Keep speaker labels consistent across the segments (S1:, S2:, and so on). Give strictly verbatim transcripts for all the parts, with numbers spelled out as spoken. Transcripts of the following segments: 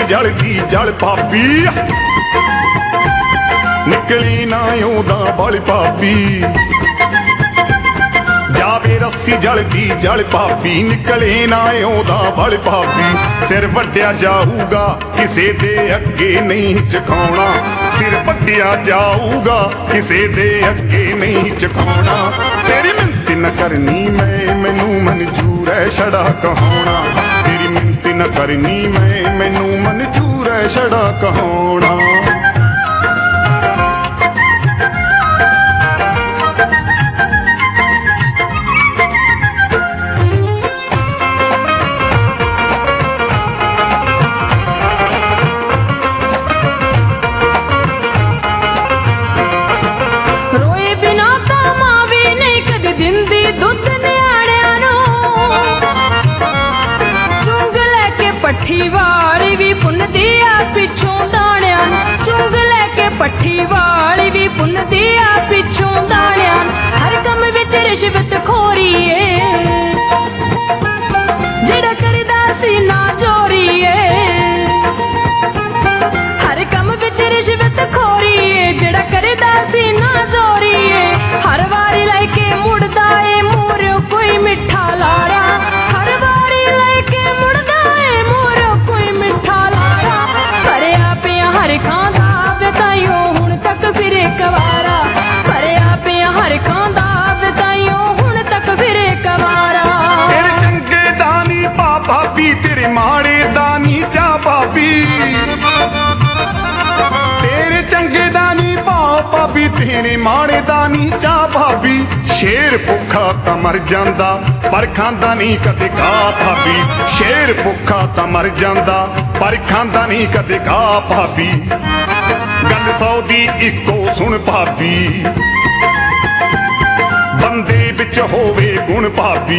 S1: जलदी जल भाभी निकली ना ओदा बल भाभी जावे रस्सी जलदी जल भाभी निकले ना ओदा बल भाभी सिर वड्डिया जाऊगा किसे दे अगे नहीं चखाउणा सिर वड्डिया जाऊगा किसे दे अगे नहीं चखाउणा तेरी मिन्नत न करनी मैं मैनू मंजूर है छड़ा कहाउणा तेरी मिन्नत न करनी मैं मैनू मंजूर है छड़ा कहाउणा
S2: पट्ठी वाली भी पुनदी आ पिछों दाणियां चुंग लैके पट्ठी वाली भी पुनदी आ पिछों दाणियां हर कम विच रिश्वत खोरी है जेड़ा करदा सी ना जोरी है हर कम विच रिश्वत खोरी है जेड़ा करदा सी ना जोरी है हर वारी लैके मुड़दा ए मोरियो कोई मिठा लारा हर वारी लैके मुड़दा हर खांदा बताइयो हुण तक फिरे कवारा भरिया पिया हर खांदा बताइयो हुण तक फिरे कवारा
S1: तेरे चंगे दानी पा भाभी तेरे माड़े दानी जा भाभी तेरे चंगे दानी पा भाभी तेरे माड़े दानी जा भाभी शेर भुखा तां मर जांदा पर खांदा नहीं कदे गा भाभी शेर भुखा तां मर जांदा पर खांदा नहीं कदे गा भाभी गल सौ दी इको सुन भाभी बंदे बिच होवे गुण भाभी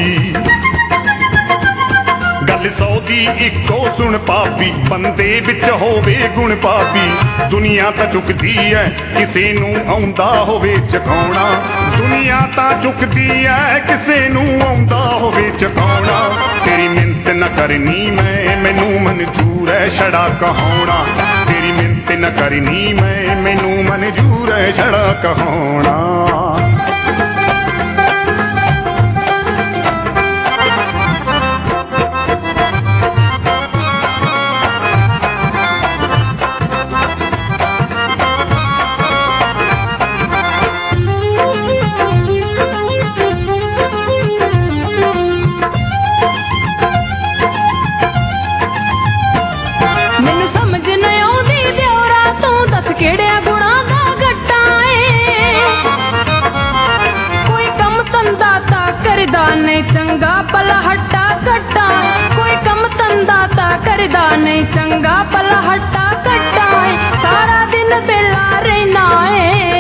S1: गल सौ दी इको सुन भाभी बंदे बिच होवे गुण भाभी दुनिया तां झुकदी है किसे नूं आउंदा होवे चखाउणा दुनिया तां झुकदी है किसे नूं आउंदा होवे चखाउणा तेरी मिन्नत न करनी मैं मैनू मंजूर है छड़ा कहाउणा तेरी मिन्नत न करनी मैं मैनू मंजूर है छड़ा कहाउणा
S2: केड़े गुणा दा गट्टा है कोई कम तंदा ता करदा नहीं चंगा पला हट्टा कट्टा कोई कम तंदा ता करदा नहीं चंगा पला हट्टा कट्टा है सारा दिन बेला रहना है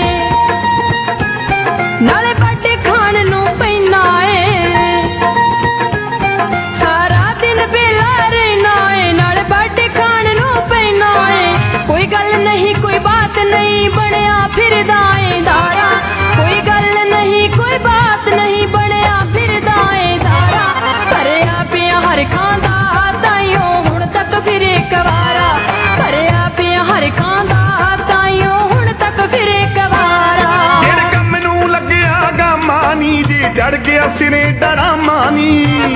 S2: नाले बाटे खान नू पैना है सारा दिन बेला रहना है नाले बाटे खान नू पैना है कोई गल नहीं कोई बात नहीं बनया फिरदा ए दारा कोई गल नहीं कोई बात नहीं बनया फिरदा ए दारा भरिया पिया हर खांदा ताइयो हुण तक फिरे कवारा भरिया पिया हर खांदा ताइयो हुण तक फिरे कवारा
S1: जेड़े कम नूं लग्या गा मानी जे जड़ गया सिरे डरा मानी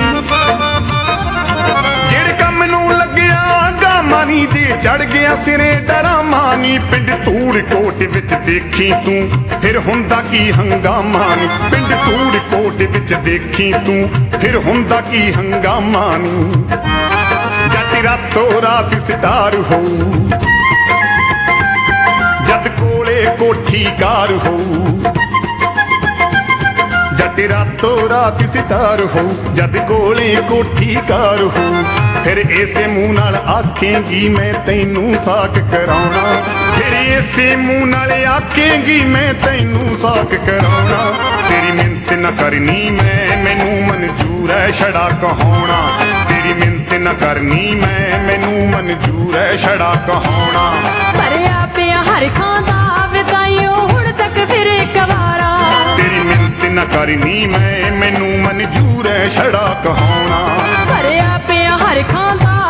S1: जेड़े कम नूं लग्या गा मानी जे चढ़ गया सिरे डरा मानी पिंड धूड़ कोट विच देखी तू फिर हुंदा की हंगामा नी पिंड धूड़ कोट विच देखी तू फिर हुंदा की हंगामा नी जट रातों रात सितार हो जद कोले कोठी कार हो जट रातों रात सितार हो जद कोले कोठी कार हो फिर इसे मुंह नाल आखेंगी मैं तैनू साक कराउणा फिर इसे मुंह नाल आखेंगी मैं तैनू साक कराउणा तेरी मिन्नत न करनी मैं मैनू मंजूर है छड़ा कहाउणा तेरी मिन्नत न करनी मैं मैनू मंजूर है छड़ा कहाउणा
S2: भरिया पिया हर खांदा बताइयो हुण तक फिरे कवारा
S1: तेरी मिन्नत न करनी मैं मैनू मंजूर है छड़ा कहाउणा
S2: भरिया पिया हर खांदा